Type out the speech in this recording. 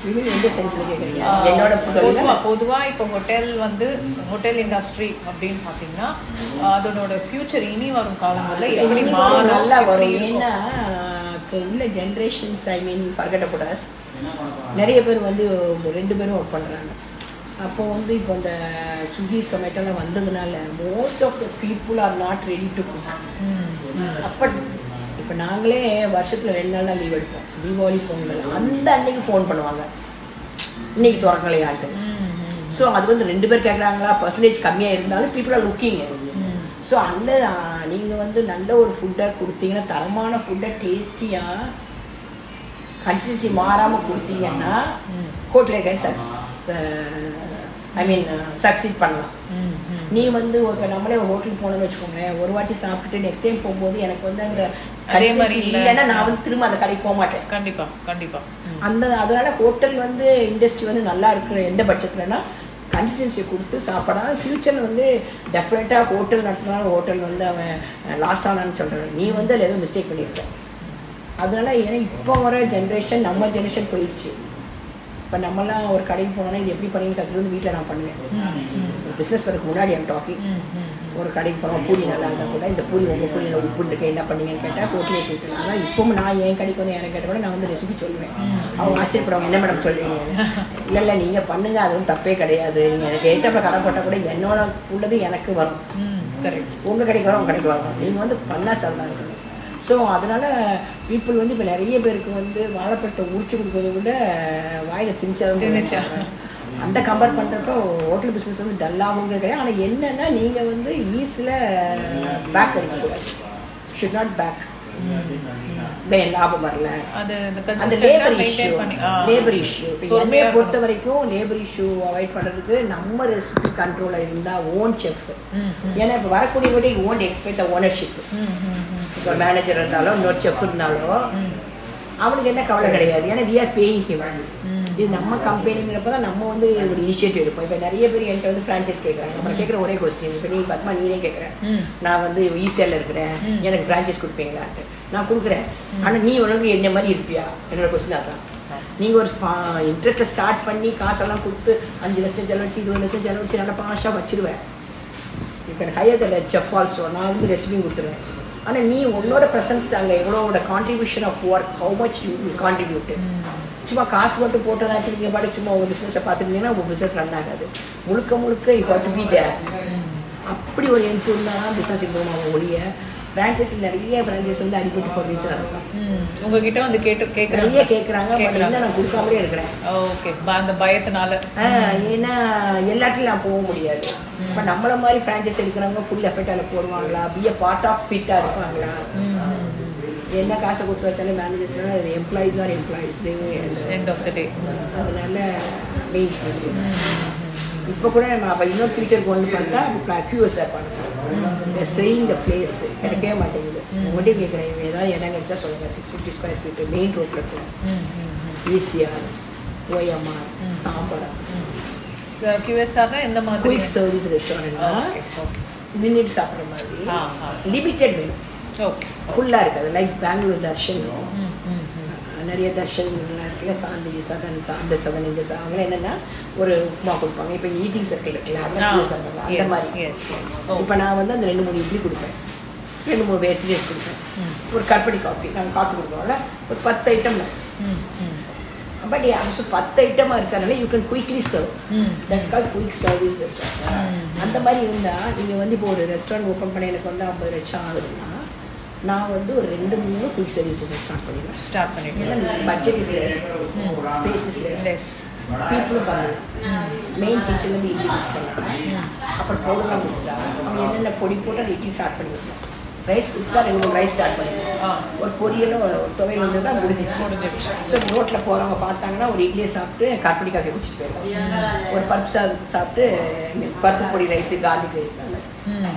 எந்த சென்ஸில் கேட்குறீங்க? என்னோட பொதுவாக இப்போ ஹோட்டல் இண்டஸ்ட்ரி அப்படின்னு பார்த்தீங்கன்னா அதனோட ஃபியூச்சர் இனி வரும் காலங்களில் எப்படி மாறும், நல்லா வரும். ஏன்னா இப்போ உள்ள ஜென்ரேஷன்ஸ் பர்கட்டப்படாஸ் நிறைய பேர் 2 பேரும் ஒர்க் பண்ணுறாங்க. அப்போ இப்போ இந்த ஸ்விக்கி சொமேட்டோலாம் வந்ததுனால most of the people are not ready to cook. அப்போ இப்போ நாங்களே வருஷத்தில் 2 நாள் தான் லீவ் எடுப்போம். தீபாவளி, பொங்கல் அந்த அன்னைக்கு ஃபோன் பண்ணுவாங்க, இன்னைக்கு திறக்கலையாட்டு. ஸோ அது 2 பேர் கேட்குறாங்களா, பர்சன்டேஜ் கம்மியாக இருந்தாலும் பீப்புள் ஆர் லுக்கிங். ஸோ அந்த நீங்கள் நல்ல ஒரு ஃபுட்டை கொடுத்தீங்கன்னா, தரமான ஃபுட்டை டேஸ்டியாக கன்சிஸ்டன்சி மாறாமல் கொடுத்தீங்கன்னா ஹோட்டல் கேன் சக்சீட் பண்ணலாம். நீ ஒரு நம்மளே ஒரு ஹோட்டலுக்கு போனோம்னு வச்சுக்கோங்க, ஒரு வாட்டி சாப்பிட்டுட்டு நெக்ஸ்ட் டைம் போகும்போது எனக்கு அந்த அதே மாதிரி இல்லைன்னா நான் திரும்ப அந்த கடைக்கு போக மாட்டேன். கண்டிப்பாக அதனால ஹோட்டல் இண்டஸ்ட்ரி நல்லா இருக்கிற எந்த பட்சத்துலன்னா கன்சிஸ்டன்சியை கொடுத்து சாப்பிடா. ஃப்யூச்சரில் டெஃபினட்டாக ஹோட்டல் நடத்தினாலும் ஹோட்டல் அவன் லாஸ் ஆனான்னு சொல்கிறேன். நீ அதில் எதுவும் மிஸ்டேக் பண்ணியிருக்க. அதனால ஏன்னா இப்போ வர ஜென்ரேஷன் நம்ம ஜென்ரேஷன் போயிடுச்சு. இப்போ நம்மளாம் ஒரு கடைக்கு போனோன்னா இது எப்படி பண்ணி கற்றுட்டு வீட்டில் நான் பண்ணுவேன். பிஸ்னஸ் வரதுக்கு முன்னாடி I'm talking. ஒரு கடைக்கு போனோம், பூரி நல்லா இருந்தால் கூட இந்த பூரி உங்கள் பூரியில் உப்பு இருக்கு என்ன பண்ணீங்கன்னு கேட்டால் ஹோட்டலே சேர்த்துருக்காங்க. இப்போவும் நான் என் கடைக்கு எனக்கு கேட்டால் கூட நான் ரெசிபி சொல்லுவேன். அவங்க ஆச்சரியப்படுவாங்க, என்ன மேடம் சொல்லுவீங்க? இல்லை நீங்கள் பண்ணுங்கள், அதுவும் தப்பே கிடையாது. நீங்கள் எனக்கு ஏற்றப்ப கடை போட்டால் கூட என்னோட உள்ளது எனக்கு வரும். கரெக்ட். உங்கள் கடைக்கு வரும், உங்கள் கடைக்கு வரும். நீங்கள் பண்ணால் சரிதான் இருக்கணும். ஸோ அதனால் பீப்புள் இப்போ நிறைய பேருக்கு வாழைப்பழத்தை உரிச்சு கொடுக்கறத விட வாயில் திணிச்சா அந்த கம்பேர் பண்ணுறப்போ ஹோட்டல் பிஸ்னஸ் டல்லாகுங்கிறது கிடையாது. ஆனால் என்னென்னா நீங்கள் ஈஸில் பேக் அடிக்கக்கூடாது. Should not back. லாபம் வரல, அந்த லேபர் இஷ்யூ. இப்போ என்னையை பொறுத்த வரைக்கும் லேபர் இஷ்யூ அவாய்ட் பண்ணுறதுக்கு நம்ம ரெசிபி கண்ட்ரோலில் இருந்தால் ஓன் செஃப். ஏன்னா இப்போ வரக்கூடிய விட ஓன் எக்ஸ்பெக்ட் ஓனர்ஷிப். இப்போ மேனேஜர் இருந்தாலும் இன்னொரு செஃப் இருந்தாலும் அவனுக்கு என்ன கவலை கிடையாது. ஏன்னா வி ஆர் பேயிங் ஹிம். இது நம்ம கம்பெனிங்கிறப்ப தான் நம்ம ஒரு இனிஷியேட்டிவ் எடுப்போம். இப்போ நிறைய பேர் என்கிட்ட ஃப்ரான்ச்சைஸ் கேட்குறாங்க. நம்ம கேட்குற ஒரே கொஸ்டின், இப்போ நீ பத்மா நீனே கேட்குறேன், நான் ஈசிஆரில் இருக்கிறேன், எனக்கு ஃப்ரான்ச்சைஸ் கொடுப்பீங்களான்ட்டு. நான் கொடுக்குறேன், ஆனால் நீ உனக்கு என்ன மாதிரி இருப்பியா? என்னோட கொஸ்டின் அதான். நீங்கள் ஒரு இன்ட்ரெஸ்ட்டில் ஸ்டார்ட் பண்ணி காசெல்லாம் கொடுத்து 5 லட்சம் செலவச்சு 20 லட்சம் செலவச்சு நல்லா பாஷாக வச்சுருவேன். இப்போ ஹையர் த செஃப் ஆல்சோ நான் ரெசிபியும் கொடுத்துருவேன். ஆனால் நீ உன்னோட ப்ரெசன்ஸ் அங்கே எவ்வளோட contribution of work, how much you contribute. சும்மா காசு மட்டும் போட்டோன்னாச்சு நீங்கள் பாட்டு சும்மா உங்கள் பிஸ்னஸை பார்த்துருந்தீங்கன்னா உங்கள் பிஸ்னஸ் ரன் ஆகாது. முழுக்க you have to be there. அப்படி ஒரு எந்த இருந்தால் பிஸ்னஸ் இம்ப்ரூவ் ஆகும். ஒழிய ஃப்ரான்ச்சைஸ் நிறைய ஃப்ரான்ச்சைஸ் அடிப்பட்டு போகிற ரீசன் இருக்கும். உங்ககிட்ட நிறைய கேட்குறாங்க, நான் கொடுக்காமலே இருக்கிறேன். ஓகே, அந்த பயத்தினால. ஏன்னா எல்லாத்துலையும் நான் போக முடியாது. இப்போ நம்மள மாதிரி ஃப்ரான்ச்சைஸ் எடுக்கிறவங்க ஃபுல் எஃபெக்டாக போடுவாங்களா, பி அ பார்ட் ஆஃப் ஃபிட்டாக இருப்பாங்களா? என்ன காசை கொடுத்து வச்சாலும் மேனேஜர்ஸ்னா அது employees are employees end of the day. அதனால மெயின் இப்போ கூட நம்ம இன்னொரு ஃபியூச்சருக்கு ஒன்று பார்த்தா QSR பண்ணுறோம். செயிங் த பிளேஸ் கிடைக்கவே மாட்டேங்குது. உங்கள்கிட்ட கேட்குறேன், ஏதாவது இடம் கிடைச்சா சொல்லுங்கள். 650 ஸ்கொயர் ஃபீட்டு மெயின் ரோட்டில் இருக்கும். ECR, OMR, Tambaram. QSRனா எந்த மாதிரி? குயிக் சர்வீஸ் ரெஸ்டாரண்ட்னா நின்றுட்டு சாப்பிட்ற மாதிரி லிமிட்டட் வேணும். ஓகே, ஃபுல்லாக இருக்காது. லைக் பெங்களூர் தர்ஷன், நிறைய தர்ஷன் இருக்குல்ல, சாந்தி சதன், அந்த சதன், இந்த அவங்க என்னென்னா ஒரு உப்புமா கொடுப்பாங்க. இப்போ ஈட்டிங் சர்க்கிள் இருக்குல்ல, அந்த மாதிரி. இப்போ நான் அந்த 2-3 இட்லி கொடுப்பேன், 2-3 வெரைட்டிஸ் கொடுப்பேன், ஒரு கற்படி காஃபி. நாங்கள் காஃபி கொடுப்போம்ல, ஒரு 10 ஐட்டம். பட் ஸோ 10 ஐட்டமாக இருக்கிறனால you can quickly serve. That's called quick service restaurant. அந்த மாதிரி இருந்தால் நீங்கள் இப்போ ஒரு ரெஸ்டாரண்ட் ஓப்பன் பண்ண எனக்கு 50 லட்சம் ஆகுதுன்னா நான் ஒரு 2-3 குயிக் சர்வீசஸ் ஸ்டார்ட் பண்ணிடுவேன். Budget is less, space is less, பீப்புளும் கம்மி. மெயின் கிச்சன்லேருந்து இட்லி குக் பண்ணலாம். அப்புறம் பவுடர்லாம் கொடுத்துட்டா அவங்க என்னென்ன பொடி போட்டு அந்த இட்லி ஸ்டார்ட் பண்ணி கொடுக்கலாம். ரைஸ் கொடுத்தா 2-3 ரைஸ் ஸ்டார்ட் பண்ணிடுவோம். ஒரு பொரியலும் ஒரு துவையல் தான் முடிஞ்சிச்சு. ஸோ ரோட்டில் போகிறவங்க பார்த்தாங்கன்னா ஒரு இட்லியை சாப்பிட்டு கற்படி காஃபி குடிச்சிட்டு போயிடுவோம். ஒரு பருப்பு சாப்பிட்டு பருப்பு பொடி ரைஸு, கார்லிக் ரைஸ் தான்.